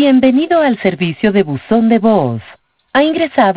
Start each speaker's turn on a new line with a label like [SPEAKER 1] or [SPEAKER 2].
[SPEAKER 1] Bienvenido al servicio de buzón de voz. Ha ingresado